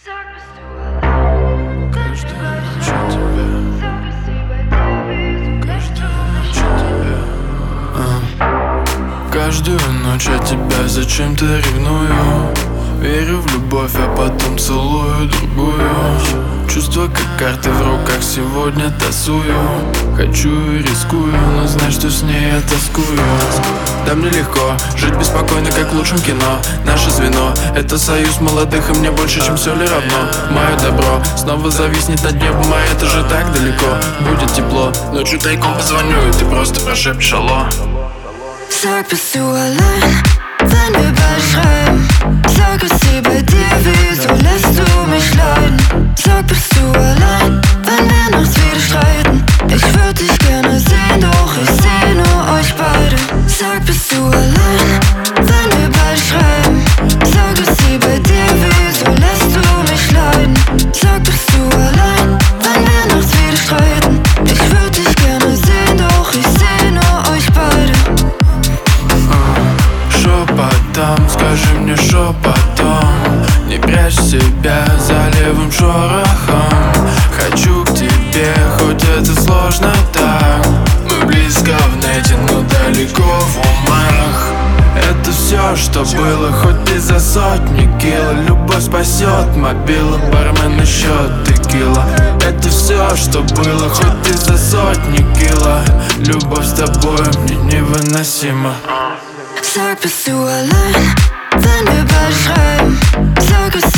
Каждую ночь от тебя зачем-то ревную. Верю в любовь, а потом целую другую. Чувства как карты в руках, сегодня тасую. Хочу и рискую, но знай, что с ней я тоскую. Да мне легко жить беспокойно, как в лучшем кино. Наше звено — это союз молодых, и мне больше, чем все ли равно. Мое добро снова зависнет над небом, а это же так далеко. Будет тепло, ночью тайком позвоню, и ты просто прошепчешь алло. Sag, bist du allein, wenn wir bald schreiben? Sag, ist sie bei dir, wieso lässt du mich leiden? Sag, bist du allein, wenn wir nachts wieder streiten? Ich würd dich gerne sehen, doch ich seh nur euch beide. Sag, bist du allein, wenn wir bald schreiben? Sag, ist sie bei dir, wieso lässt du mich leiden? Sag, bist du allein, wenn wir nachts wieder streiten? Ich würd dich gerne sehen, doch ich seh nur euch beide. Шепотом, скажи мне шепотом, не прячь себя за левым шорохом. Хочу к тебе, хоть это сложно так. Мы близко в нете, но далеко в умах. Это все, что было, хоть и за сотни кило. Любовь спасет, мобила, бармен и счет текила. Это все, что было, хоть и за сотни кило. Любовь с тобой мне невыносима. Sag, bist du allein, wenn wir bald schreiben? Sag, ist